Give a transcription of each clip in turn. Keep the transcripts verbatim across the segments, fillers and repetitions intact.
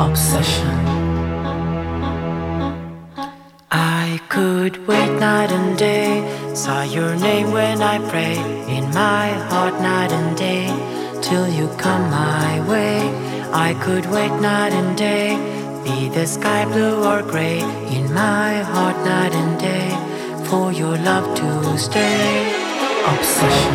obsession. I could wait night and day, saw your name when I pray, in my heart night and day, till you come my way. I could wait night and day, be the sky blue or gray, in my heart night and day, for your love to stay. Obsession.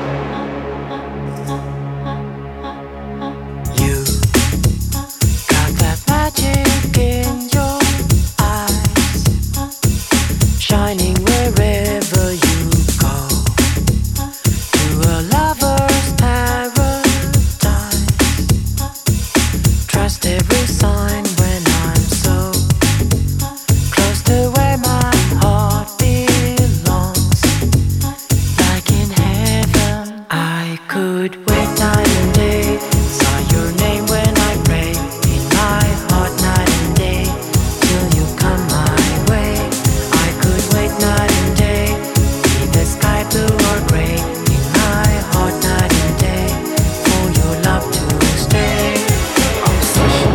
You got that magic in your eyes, shining wherever you go, to a lover's paradise. Trust every sign when I'm so close to where my heart belongs, like in heaven. I could wait night and day, saw your name when I pray, in my heart night and day, till you come my way. I could wait night and day, be the sky blue or gray, in my heart night and day, for your love to stay. Obsession.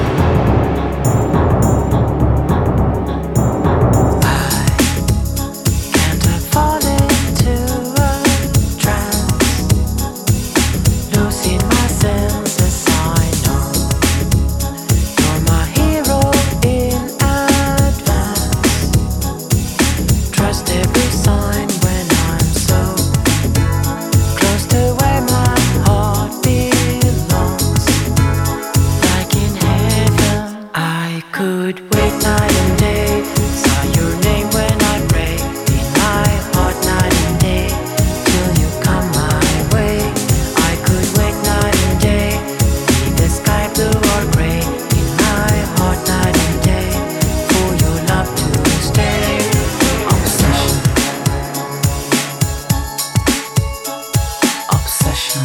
I can't help falling into a trance, losing my senses. I know you're my hero in advance. Trust every sign when I'm so close to where my heart belongs, like in heaven. I could wait night and day, saw your name when I pray, in my heart night and day, till you come my way. I could wait night and day, be the sky blue or gray, in my heart night and day, for your love to stay. Obsession. Obsession.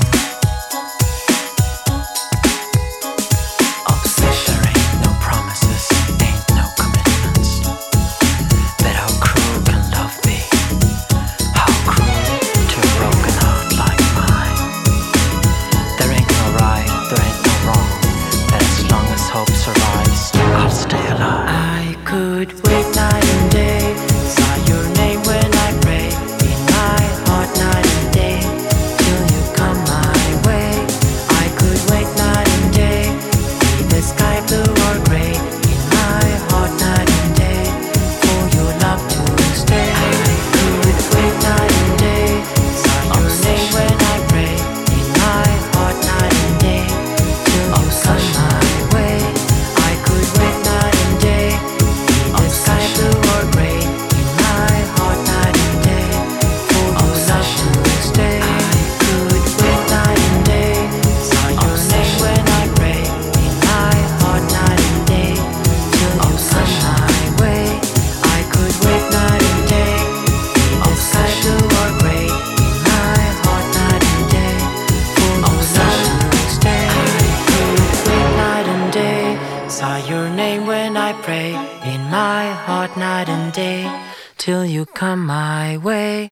Obsession. There ain't no promises, ain't no commitments, but how cruel can love be? How cruel to a broken heart like mine. There ain't no right, there ain't no wrong, but as long as hope survives, I'll stay alive. I could wait night and day, saw your name when I pray, in my heart night and day, till you come my way. I could wait night and day, be the sky blue or gray, in my heart night and day, for your love to stay. I could wait night and day, saw your name when I pray, in my heart night and day, till you come my way. I could wait night and day, be the sky blue or gray, in my heart night and day, for your love to stay. I could wait night and day, saw your name when I pray, in my heart night and day, till you come my way. I could wait night and day, be the sky blue or gray, in my heart night and day, for your love to stay. I could wait night and day, saw your name when I pray, in my heart night and day, till you come my way.